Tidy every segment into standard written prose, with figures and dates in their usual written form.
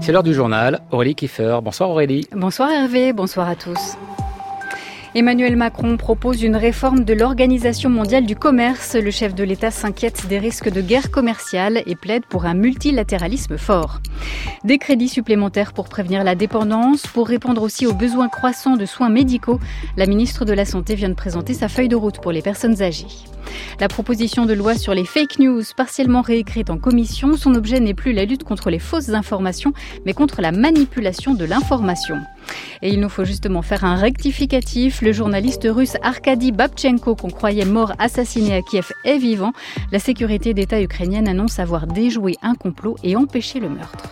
C'est l'heure du journal. Aurélie Kiefer. Bonsoir Aurélie. Bonsoir Hervé, bonsoir à tous. Emmanuel Macron propose une réforme de l'Organisation mondiale du commerce. Le chef de l'État s'inquiète des risques de guerre commerciale et plaide pour un multilatéralisme fort. Des crédits supplémentaires pour prévenir la dépendance, pour répondre aussi aux besoins croissants de soins médicaux. La ministre de la Santé vient de présenter sa feuille de route pour les personnes âgées. La proposition de loi sur les fake news, partiellement réécrite en commission, son objet n'est plus la lutte contre les fausses informations, mais contre la manipulation de l'information. Et il nous faut justement faire un rectificatif. Le journaliste russe Arkady Babchenko, qu'on croyait mort assassiné à Kiev, est vivant. La sécurité d'État ukrainienne annonce avoir déjoué un complot et empêché le meurtre.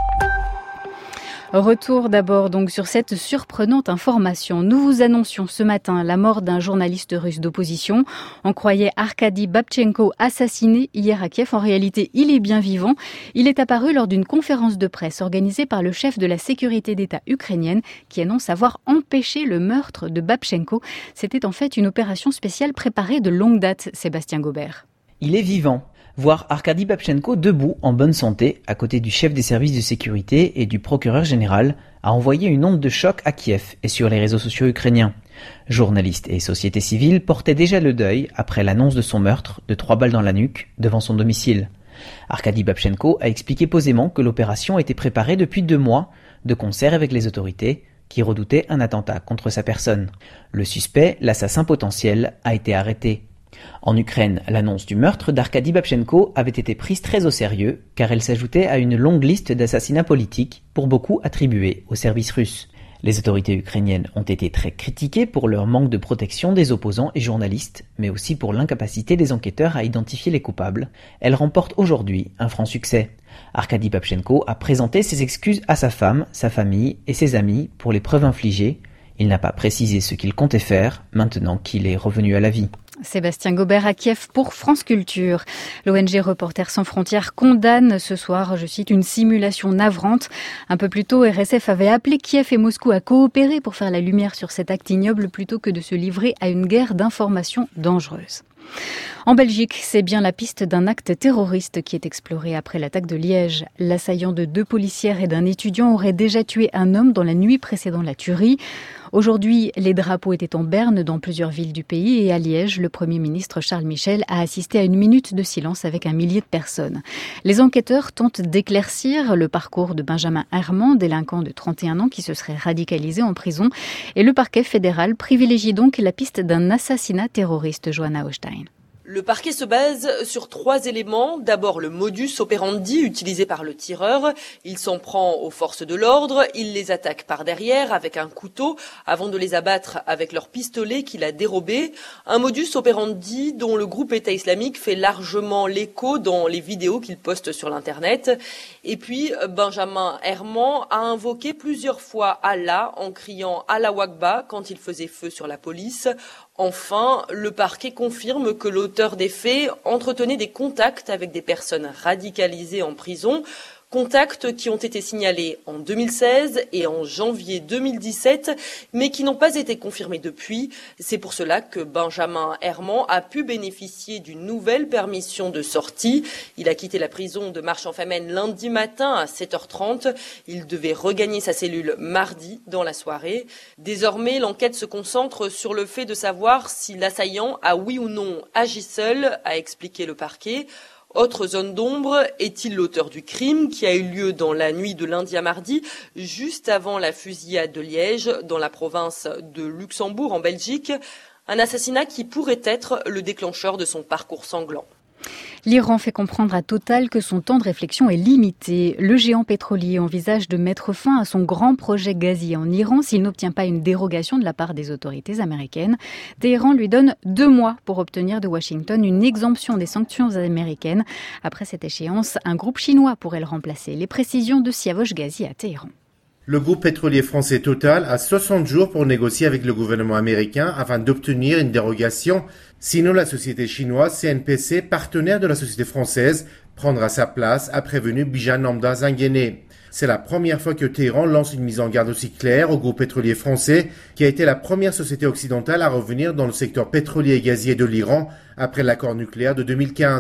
Retour d'abord donc sur cette surprenante information. Nous vous annoncions ce matin la mort d'un journaliste russe d'opposition. On croyait Arkady Babchenko assassiné hier à Kiev. En réalité, il est bien vivant. Il est apparu lors d'une conférence de presse organisée par le chef de la sécurité d'État ukrainienne qui annonce avoir empêché le meurtre de Babchenko. C'était en fait une opération spéciale préparée de longue date, Sébastien Gobert. Il est vivant. Voir Arkady Babchenko debout en bonne santé à côté du chef des services de sécurité et du procureur général a envoyé une onde de choc à Kiev et sur les réseaux sociaux ukrainiens. Journalistes et société civile portaient déjà le deuil après l'annonce de son meurtre de 3 balles dans la nuque devant son domicile. Arkady Babchenko a expliqué posément que l'opération était préparée depuis 2 mois, de concert avec les autorités, qui redoutaient un attentat contre sa personne. Le suspect, l'assassin potentiel, a été arrêté. En Ukraine, l'annonce du meurtre d'Arkady Babchenko avait été prise très au sérieux car elle s'ajoutait à une longue liste d'assassinats politiques pour beaucoup attribués au service russe. Les autorités ukrainiennes ont été très critiquées pour leur manque de protection des opposants et journalistes, mais aussi pour l'incapacité des enquêteurs à identifier les coupables. Elles remportent aujourd'hui un franc succès. Arkady Babchenko a présenté ses excuses à sa femme, sa famille et ses amis pour les preuves infligées. Il n'a pas précisé ce qu'il comptait faire maintenant qu'il est revenu à la vie. Sébastien Gobert à Kiev pour France Culture. L'ONG Reporters sans frontières condamne ce soir, je cite, une simulation navrante. Un peu plus tôt, RSF avait appelé Kiev et Moscou à coopérer pour faire la lumière sur cet acte ignoble plutôt que de se livrer à une guerre d'information dangereuse. En Belgique, c'est bien la piste d'un acte terroriste qui est explorée après l'attaque de Liège. L'assaillant de 2 policières et d'un étudiant aurait déjà tué un homme dans la nuit précédant la tuerie. Aujourd'hui, les drapeaux étaient en berne dans plusieurs villes du pays et à Liège, le Premier ministre Charles Michel a assisté à une minute de silence avec 1 millier de personnes. Les enquêteurs tentent d'éclaircir le parcours de Benjamin Herman, délinquant de 31 ans qui se serait radicalisé en prison. Et le parquet fédéral privilégie donc la piste d'un assassinat terroriste, Johanna Hochstein. Le parquet se base sur 3 éléments. D'abord, le modus operandi utilisé par le tireur. Il s'en prend aux forces de l'ordre, il les attaque par derrière avec un couteau avant de les abattre avec leur pistolet qu'il a dérobé. Un modus operandi dont le groupe État islamique fait largement l'écho dans les vidéos qu'il poste sur l'internet. Et puis, Benjamin Herman a invoqué plusieurs fois Allah en criant Allahu Akbar quand il faisait feu sur la police. Enfin, le parquet confirme que l'auteur des faits entretenait des contacts avec des personnes radicalisées en prison, contacts qui ont été signalés en 2016 et en janvier 2017, mais qui n'ont pas été confirmés depuis. C'est pour cela que Benjamin Herman a pu bénéficier d'une nouvelle permission de sortie. Il a quitté la prison de Marche-en-Famenne lundi matin à 7h30. Il devait regagner sa cellule mardi dans la soirée. Désormais, l'enquête se concentre sur le fait de savoir si l'assaillant a oui ou non agi seul, a expliqué le parquet. Autre zone d'ombre, est-il l'auteur du crime qui a eu lieu dans la nuit de lundi à mardi, juste avant la fusillade de Liège, dans la province de Luxembourg, en Belgique, un assassinat qui pourrait être le déclencheur de son parcours sanglant. L'Iran fait comprendre à Total que son temps de réflexion est limité. Le géant pétrolier envisage de mettre fin à son grand projet gazier en Iran s'il n'obtient pas une dérogation de la part des autorités américaines. Téhéran lui donne 2 mois pour obtenir de Washington une exemption des sanctions américaines. Après cette échéance, un groupe chinois pourrait le remplacer. Les précisions de Siavosh Ghazi à Téhéran. Le groupe pétrolier français Total a 60 jours pour négocier avec le gouvernement américain afin d'obtenir une dérogation. Sinon, la société chinoise CNPC, partenaire de la société française, prendra sa place, a prévenu Bijan Namda Zanguené. C'est la première fois que Téhéran lance une mise en garde aussi claire au groupe pétrolier français, qui a été la première société occidentale à revenir dans le secteur pétrolier et gazier de l'Iran après l'accord nucléaire de 2015.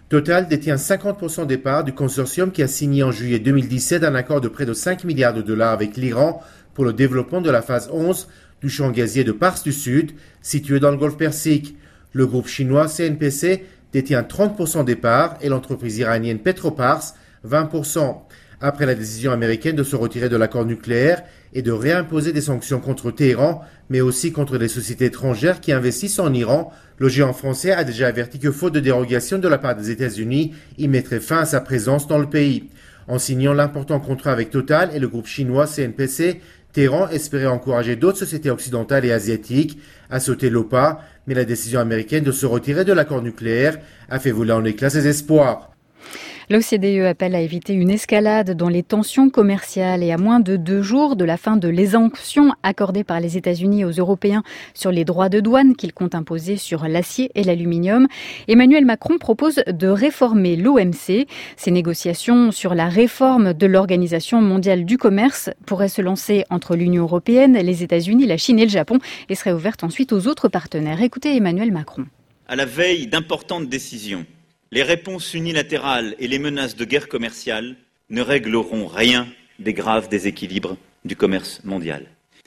Total détient 50% des parts du consortium qui a signé en juillet 2017 un accord de près de 5 milliards de dollars avec l'Iran pour le développement de la phase 11 du champ gazier de Pars du Sud, situé dans le Golfe Persique. Le groupe chinois CNPC détient 30% des parts et l'entreprise iranienne Petropars 20%. Après la décision américaine de se retirer de l'accord nucléaire et de réimposer des sanctions contre Téhéran, mais aussi contre les sociétés étrangères qui investissent en Iran, le géant français a déjà averti que faute de dérogation de la part des États-Unis, il mettrait fin à sa présence dans le pays. En signant l'important contrat avec Total et le groupe chinois CNPC, Téhéran espérait encourager d'autres sociétés occidentales et asiatiques à sauter le pas, mais la décision américaine de se retirer de l'accord nucléaire a fait voler en éclats ses espoirs. L'OCDE appelle à éviter une escalade dans les tensions commerciales et à moins de 2 jours de la fin de l'exemption accordée par les États-Unis aux Européens sur les droits de douane qu'ils comptent imposer sur l'acier et l'aluminium. Emmanuel Macron propose de réformer l'OMC. Ces négociations sur la réforme de l'Organisation mondiale du commerce pourraient se lancer entre l'Union européenne, les États-Unis, la Chine et le Japon et seraient ouvertes ensuite aux autres partenaires. Écoutez Emmanuel Macron. À la veille d'importantes décisions, les réponses unilatérales et les menaces de guerre commerciale ne régleront rien des graves déséquilibres du commerce mondial.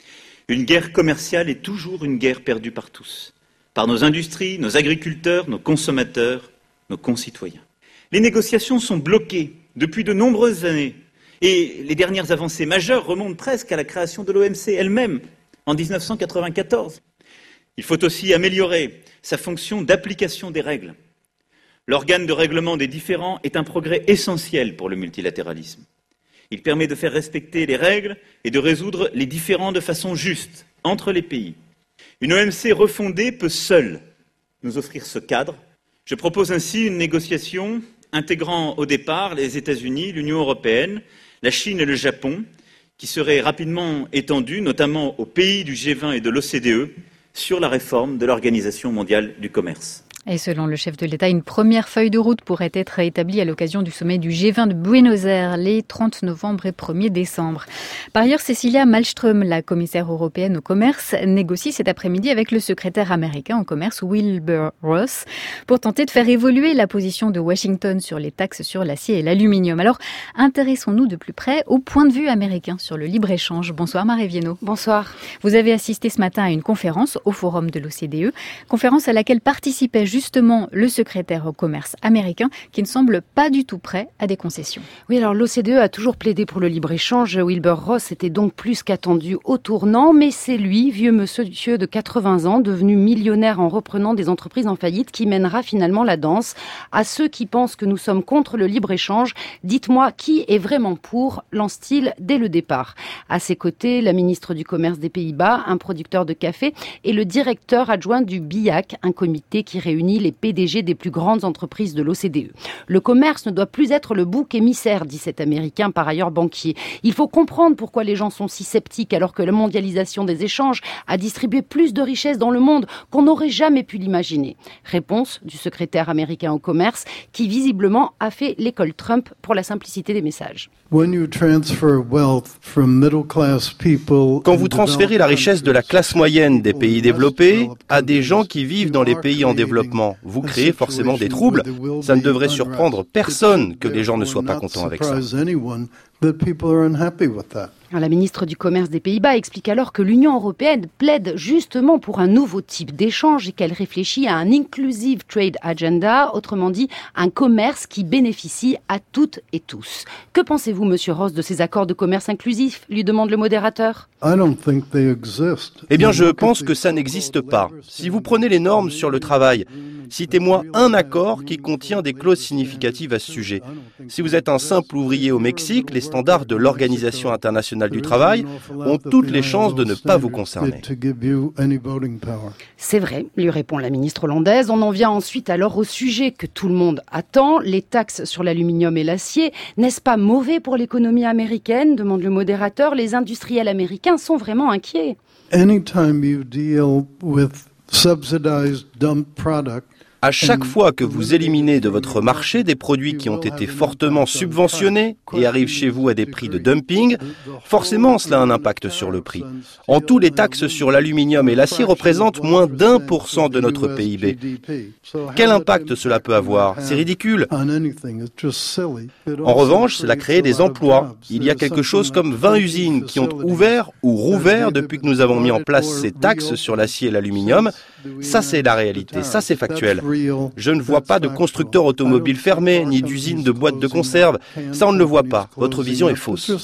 Une guerre commerciale est toujours une guerre perdue par tous, par nos industries, nos agriculteurs, nos consommateurs, nos concitoyens. Les négociations sont bloquées depuis de nombreuses années et les dernières avancées majeures remontent presque à la création de l'OMC elle-même en 1994. Il faut aussi améliorer sa fonction d'application des règles. L'organe de règlement des différends est un progrès essentiel pour le multilatéralisme. Il permet de faire respecter les règles et de résoudre les différends de façon juste entre les pays. Une OMC refondée peut seule nous offrir ce cadre. Je propose ainsi une négociation intégrant au départ les États-Unis, l'Union européenne, la Chine et le Japon, qui serait rapidement étendue, notamment aux pays du G20 et de l'OCDE, sur la réforme de l'Organisation mondiale du commerce. Et selon le chef de l'État, une première feuille de route pourrait être établie à l'occasion du sommet du G20 de Buenos Aires les 30 novembre et 1er décembre. Par ailleurs, Cecilia Malmström, la commissaire européenne au commerce, négocie cet après-midi avec le secrétaire américain au commerce Wilbur Ross pour tenter de faire évoluer la position de Washington sur les taxes sur l'acier et l'aluminium. Alors, intéressons-nous de plus près au point de vue américain sur le libre-échange. Bonsoir Marie Viennot. Bonsoir. Vous avez assisté ce matin à une conférence au forum de l'OCDE, conférence à laquelle participait justement le secrétaire au commerce américain qui ne semble pas du tout prêt à des concessions. Oui, alors l'OCDE a toujours plaidé pour le libre-échange. Wilbur Ross était donc plus qu'attendu au tournant, mais c'est lui, vieux monsieur de 80 ans, devenu millionnaire en reprenant des entreprises en faillite, qui mènera finalement la danse. À ceux qui pensent que nous sommes contre le libre-échange, dites-moi qui est vraiment pour, lance-t-il dès le départ. À ses côtés, la ministre du Commerce des Pays-Bas, un producteur de café, et le directeur adjoint du BIAC, un comité qui réunit les PDG des plus grandes entreprises de l'OCDE. Le commerce ne doit plus être le bouc émissaire, dit cet Américain, par ailleurs banquier. Il faut comprendre pourquoi les gens sont si sceptiques alors que la mondialisation des échanges a distribué plus de richesses dans le monde qu'on n'aurait jamais pu l'imaginer. Réponse du secrétaire américain au commerce qui visiblement a fait l'école Trump pour la simplicité des messages. Quand vous transférez la richesse de la classe moyenne des pays développés à des gens qui vivent dans les pays en développement, vous créez forcément des troubles. Ça ne devrait surprendre personne que les gens ne soient pas contents avec ça. La ministre du Commerce des Pays-Bas explique alors que l'Union européenne plaide justement pour un nouveau type d'échange et qu'elle réfléchit à un Inclusive Trade Agenda, autrement dit un commerce qui bénéficie à toutes et tous. Que pensez-vous, Monsieur Ross, de ces accords de commerce inclusif, lui demande le modérateur. Eh bien, je pense que ça n'existe pas. Si vous prenez les normes sur le travail, citez-moi un accord qui contient des clauses significatives à ce sujet. Si vous êtes un simple ouvrier au Mexique, les standards de l'Organisation internationale du travail ont toutes les chances de ne pas vous concerner. C'est vrai, lui répond la ministre hollandaise. On en vient ensuite alors au sujet que tout le monde attend, les taxes sur l'aluminium et l'acier. N'est-ce pas mauvais pour l'économie américaine, demande le modérateur. Les industriels américains sont vraiment inquiets. Anytime you deal with subsidized dump product, À chaque fois que vous éliminez de votre marché des produits qui ont été fortement subventionnés et arrivent chez vous à des prix de dumping, forcément cela a un impact sur le prix. En tout, les taxes sur l'aluminium et l'acier représentent moins d'1% de notre PIB. Quel impact cela peut avoir ? C'est ridicule. En revanche, cela crée des emplois. Il y a quelque chose comme 20 usines qui ont ouvert ou rouvert depuis que nous avons mis en place ces taxes sur l'acier et l'aluminium. Ça, c'est la réalité. Ça, c'est factuel. Je ne vois pas de constructeurs automobiles fermés, ni d'usines de boîtes de conserve. Ça, on ne le voit pas. Votre vision est fausse.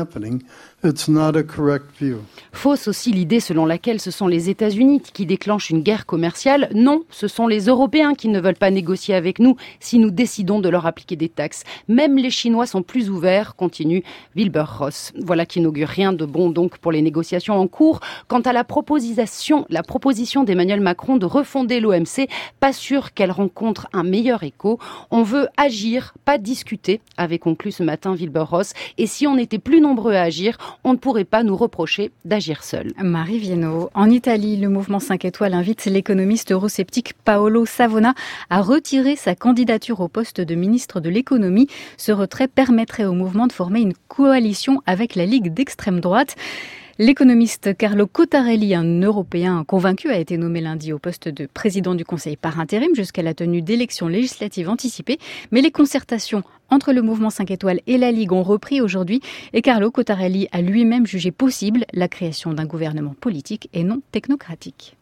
Fausse aussi l'idée selon laquelle ce sont les États-Unis qui déclenchent une guerre commerciale. Non, ce sont les Européens qui ne veulent pas négocier avec nous si nous décidons de leur appliquer des taxes. Même les Chinois sont plus ouverts, continue Wilbur Ross. Voilà qui n'augure rien de bon donc pour les négociations en cours. Quant à la proposition d'Emmanuel Macron de refonder l'OMC, pas sûr qu'elle rencontre un meilleur écho. On veut agir, pas discuter, avait conclu ce matin Wilbur Ross. Et si on était plus nombreux à agir, on ne pourrait pas nous reprocher d'agir seul. Marie Viennot. En Italie, le mouvement 5 étoiles invite l'économiste eurosceptique Paolo Savona à retirer sa candidature au poste de ministre de l'économie. Ce retrait permettrait au mouvement de former une coalition avec la Ligue d'extrême droite. L'économiste Carlo Cottarelli, un Européen convaincu, a été nommé lundi au poste de président du Conseil par intérim jusqu'à la tenue d'élections législatives anticipées. Mais les concertations entre le mouvement 5 étoiles et la Ligue ont repris aujourd'hui et Carlo Cottarelli a lui-même jugé possible la création d'un gouvernement politique et non technocratique.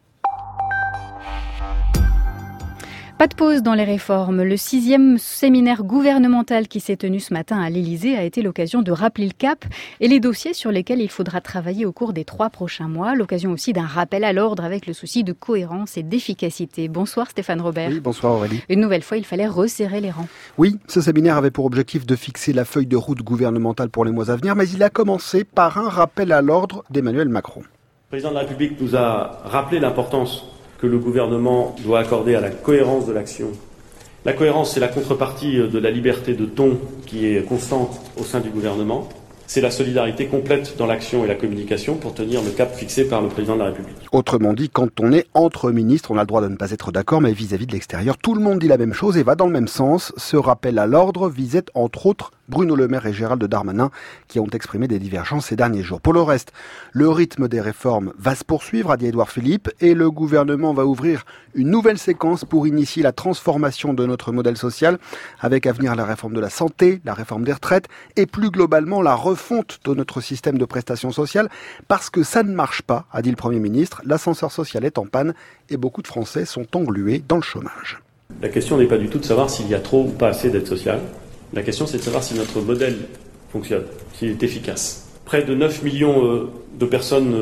Pas de pause dans les réformes. Le 6e séminaire gouvernemental qui s'est tenu ce matin à l'Élysée a été l'occasion de rappeler le cap et les dossiers sur lesquels il faudra travailler au cours des 3 prochains mois. L'occasion aussi d'un rappel à l'ordre avec le souci de cohérence et d'efficacité. Bonsoir Stéphane Robert. Oui, bonsoir Aurélie. Une nouvelle fois, il fallait resserrer les rangs. Oui, ce séminaire avait pour objectif de fixer la feuille de route gouvernementale pour les mois à venir, mais il a commencé par un rappel à l'ordre d'Emmanuel Macron. Le président de la République nous a rappelé l'importance que le gouvernement doit accorder à la cohérence de l'action. La cohérence, c'est la contrepartie de la liberté de ton qui est constante au sein du gouvernement. C'est la solidarité complète dans l'action et la communication pour tenir le cap fixé par le président de la République. Autrement dit, quand on est entre ministres, on a le droit de ne pas être d'accord, mais vis-à-vis de l'extérieur, tout le monde dit la même chose et va dans le même sens. Ce rappel à l'ordre visait entre autres Bruno Le Maire et Gérald Darmanin qui ont exprimé des divergences ces derniers jours. Pour le reste, le rythme des réformes va se poursuivre, a dit Édouard Philippe, et le gouvernement va ouvrir une nouvelle séquence pour initier la transformation de notre modèle social, avec à venir la réforme de la santé, la réforme des retraites et plus globalement la refonte de notre système de prestations sociales, parce que ça ne marche pas, a dit le Premier ministre, l'ascenseur social est en panne et beaucoup de Français sont englués dans le chômage. La question n'est pas du tout de savoir s'il y a trop ou pas assez d'aide sociale. La question, c'est de savoir si notre modèle fonctionne, s'il est efficace. Près de 9 millions de personnes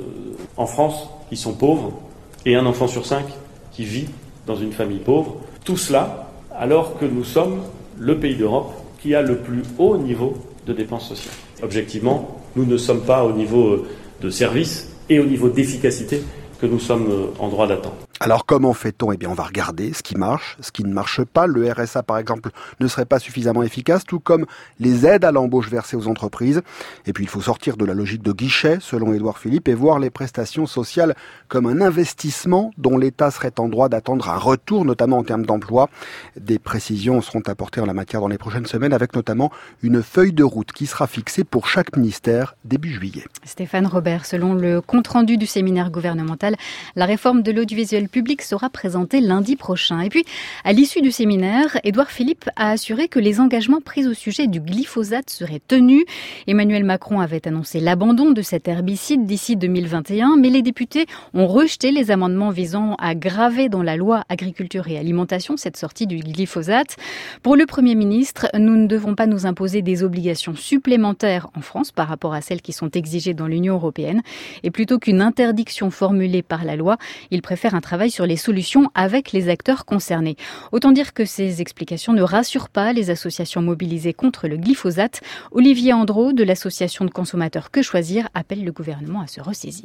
en France qui sont pauvres et un enfant sur 5 qui vit dans une famille pauvre. Tout cela alors que nous sommes le pays d'Europe qui a le plus haut niveau de dépenses sociales. Objectivement, nous ne sommes pas au niveau de service et au niveau d'efficacité que nous sommes en droit d'attendre. Alors comment fait-on ? Eh bien on va regarder ce qui marche, ce qui ne marche pas. Le RSA par exemple ne serait pas suffisamment efficace, tout comme les aides à l'embauche versées aux entreprises. Et puis il faut sortir de la logique de guichet, selon Édouard Philippe, et voir les prestations sociales comme un investissement dont l'État serait en droit d'attendre un retour, notamment en termes d'emploi. Des précisions seront apportées en la matière dans les prochaines semaines, avec notamment une feuille de route qui sera fixée pour chaque ministère début juillet. Stéphane Robert, selon le compte-rendu du séminaire gouvernemental, la réforme de l'audiovisuel public sera présentée lundi prochain. Et puis, à l'issue du séminaire, Édouard Philippe a assuré que les engagements pris au sujet du glyphosate seraient tenus. Emmanuel Macron avait annoncé l'abandon de cet herbicide d'ici 2021, mais les députés ont rejeté les amendements visant à graver dans la loi agriculture et alimentation cette sortie du glyphosate. Pour le Premier ministre, nous ne devons pas nous imposer des obligations supplémentaires en France par rapport à celles qui sont exigées dans l'Union européenne. Et plutôt qu'une interdiction formulée par la loi, il préfère un travail sur les solutions avec les acteurs concernés. Autant dire que ces explications ne rassurent pas les associations mobilisées contre le glyphosate. Olivier Andreau de l'association de consommateurs Que Choisir appelle le gouvernement à se ressaisir.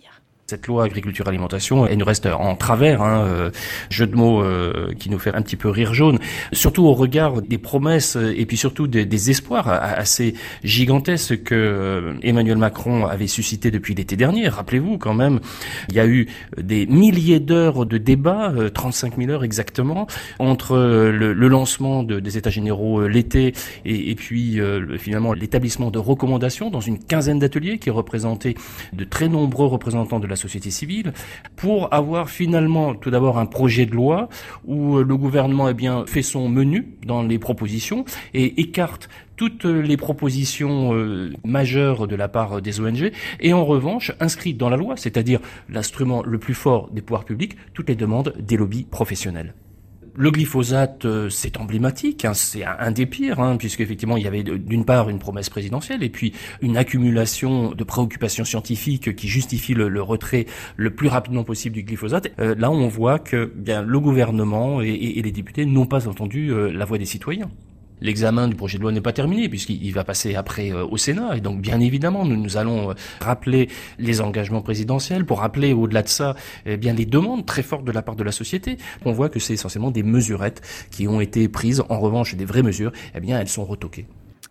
Cette loi agriculture-alimentation, elle nous reste en travers, jeu de mots qui nous fait un petit peu rire jaune, surtout au regard des promesses et puis surtout des espoirs assez gigantesques que Emmanuel Macron avait suscité depuis l'été dernier. Rappelez-vous quand même, il y a eu des milliers d'heures de débats, 35 000 heures exactement, entre le lancement des États généraux l'été et puis finalement l'établissement de recommandations dans une quinzaine d'ateliers qui représentaient de très nombreux représentants de la société civile, pour avoir finalement tout d'abord un projet de loi où le gouvernement fait son menu dans les propositions et écarte toutes les propositions majeures de la part des ONG et en revanche inscrit dans la loi, c'est-à-dire l'instrument le plus fort des pouvoirs publics, toutes les demandes des lobbies professionnels. Le glyphosate, c'est emblématique, c'est un des pires, puisqu'effectivement il y avait d'une part une promesse présidentielle et puis une accumulation de préoccupations scientifiques qui justifie le retrait le plus rapidement possible du glyphosate. Là, on voit que le gouvernement et les députés n'ont pas entendu la voix des citoyens. L'examen du projet de loi n'est pas terminé puisqu'il va passer après au Sénat et donc bien évidemment nous allons rappeler les engagements présidentiels pour rappeler au-delà de ça les demandes très fortes de la part de la société. On voit que c'est essentiellement des mesurettes qui ont été prises. En revanche, des vraies mesures, elles sont retoquées.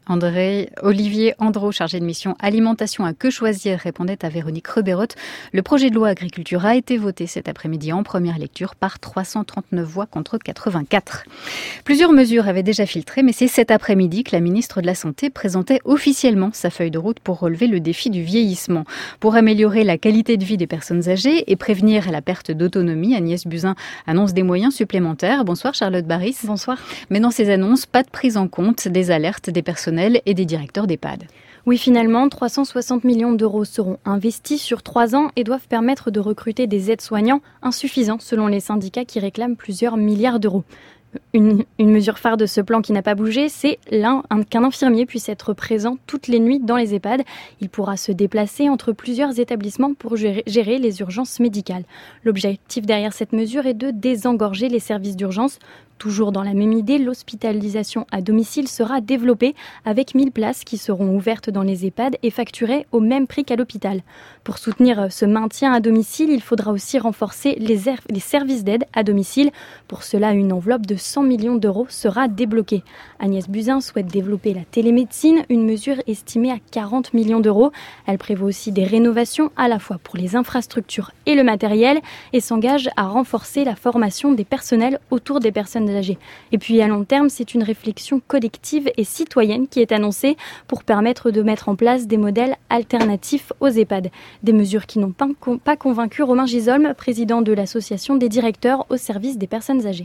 Olivier Andreau, chargé de mission alimentation à Que Choisir, répondait à Véronique Reberotte. Le projet de loi agriculture a été voté cet après-midi en première lecture par 339 voix contre 84. Plusieurs mesures avaient déjà filtré, mais c'est cet après-midi que la ministre de la Santé présentait officiellement sa feuille de route pour relever le défi du vieillissement. Pour améliorer la qualité de vie des personnes âgées et prévenir la perte d'autonomie, Agnès Buzyn annonce des moyens supplémentaires. Bonsoir Charlotte Baris. Bonsoir. Mais dans ces annonces, pas de prise en compte des alertes des personnels et des directeurs d'EHPAD. Oui, finalement, 360 millions d'euros seront investis sur 3 ans et doivent permettre de recruter des aides-soignants insuffisants selon les syndicats qui réclament plusieurs milliards d'euros. Une mesure phare de ce plan qui n'a pas bougé, c'est qu'un infirmier puisse être présent toutes les nuits dans les EHPAD. Il pourra se déplacer entre plusieurs établissements pour gérer les urgences médicales. L'objectif derrière cette mesure est de désengorger les services d'urgence. Toujours dans la même idée, l'hospitalisation à domicile sera développée avec 1000 places qui seront ouvertes dans les EHPAD et facturées au même prix qu'à l'hôpital. Pour soutenir ce maintien à domicile, il faudra aussi renforcer les services d'aide à domicile. Pour cela, une enveloppe de 100 millions d'euros sera débloquée. Agnès Buzyn souhaite développer la télémédecine, une mesure estimée à 40 millions d'euros. Elle prévoit aussi des rénovations à la fois pour les infrastructures et le matériel et s'engage à renforcer la formation des personnels autour des personnes âgées. Et puis à long terme, c'est une réflexion collective et citoyenne qui est annoncée pour permettre de mettre en place des modèles alternatifs aux EHPAD. Des mesures qui n'ont pas convaincu Romain Gisolme, président de l'association des directeurs au service des personnes âgées.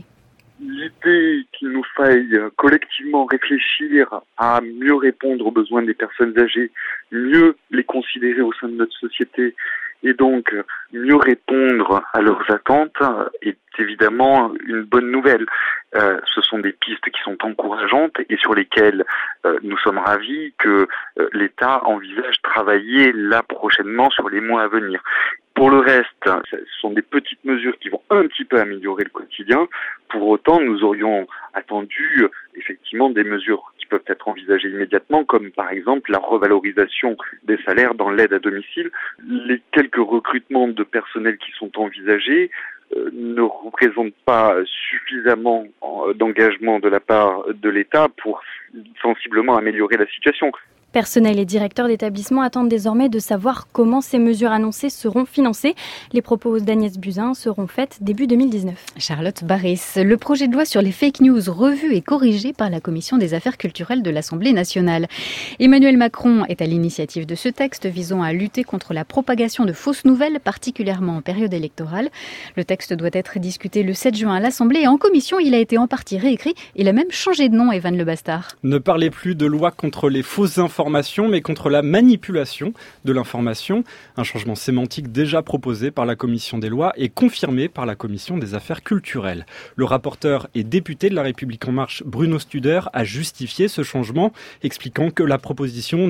L'idée qu'il nous faille collectivement réfléchir à mieux répondre aux besoins des personnes âgées, mieux les considérer au sein de notre société et donc mieux répondre à leurs attentes est évidemment une bonne nouvelle. Ce sont des pistes qui sont encourageantes et sur lesquelles nous sommes ravis que l'État envisage travailler là prochainement sur les mois à venir. Pour le reste, ce sont des petites mesures qui vont un petit peu améliorer le quotidien. Pour autant, nous aurions attendu effectivement des mesures qui peuvent être envisagées immédiatement, comme par exemple la revalorisation des salaires dans l'aide à domicile. Les quelques recrutements de personnel qui sont envisagés ne représentent pas suffisamment d'engagement de la part de l'État pour sensiblement améliorer la situation. Personnels et directeurs d'établissements attendent désormais de savoir comment ces mesures annoncées seront financées. Les propos d'Agnès Buzyn seront faites début 2019. Charlotte Baris, le projet de loi sur les fake news revu et corrigé par la Commission des affaires culturelles de l'Assemblée nationale. Emmanuel Macron est à l'initiative de ce texte visant à lutter contre la propagation de fausses nouvelles, particulièrement en période électorale. Le texte doit être discuté le 7 juin à l'Assemblée et en commission, il a été en partie réécrit. Il a même changé de nom, Evan Le Bastard. Ne parlez plus de loi contre les fausses informations, mais contre la manipulation de l'information. Un changement sémantique déjà proposé par la Commission des lois et confirmé par la Commission des affaires culturelles. Le rapporteur et député de La République En Marche, Bruno Studer, a justifié ce changement, expliquant que la proposition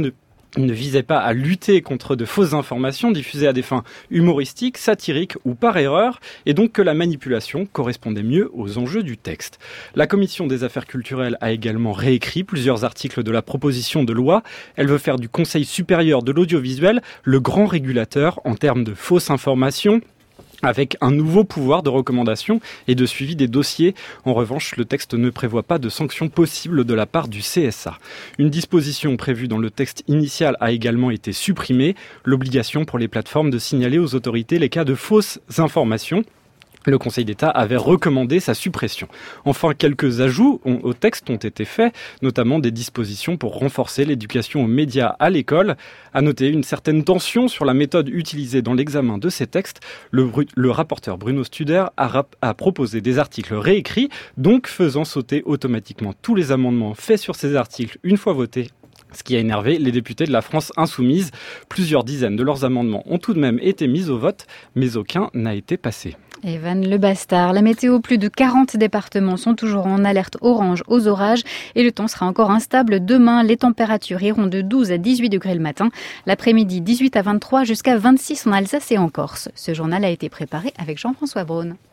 ne visait pas à lutter contre de fausses informations diffusées à des fins humoristiques, satiriques ou par erreur, et donc que la manipulation correspondait mieux aux enjeux du texte. La Commission des affaires culturelles a également réécrit plusieurs articles de la proposition de loi. Elle veut faire du Conseil supérieur de l'audiovisuel le grand régulateur en termes de fausses informations, avec un nouveau pouvoir de recommandation et de suivi des dossiers. En revanche, le texte ne prévoit pas de sanctions possibles de la part du CSA. Une disposition prévue dans le texte initial a également été supprimée, l'obligation pour les plateformes de signaler aux autorités les cas de fausses informations. Le Conseil d'État avait recommandé sa suppression. Enfin, quelques ajouts au texte ont été faits, notamment des dispositions pour renforcer l'éducation aux médias à l'école. À noter une certaine tension sur la méthode utilisée dans l'examen de ces textes. Le rapporteur Bruno Studer a proposé des articles réécrits, donc faisant sauter automatiquement tous les amendements faits sur ces articles une fois votés. Ce qui a énervé les députés de la France insoumise. Plusieurs dizaines de leurs amendements ont tout de même été mis au vote, mais aucun n'a été passé. Evan Le Bastard, la météo, plus de 40 départements sont toujours en alerte orange aux orages et le temps sera encore instable demain. Les températures iront de 12 à 18 degrés le matin, l'après-midi 18 à 23 jusqu'à 26 en Alsace et en Corse. Ce journal a été préparé avec Jean-François Braun.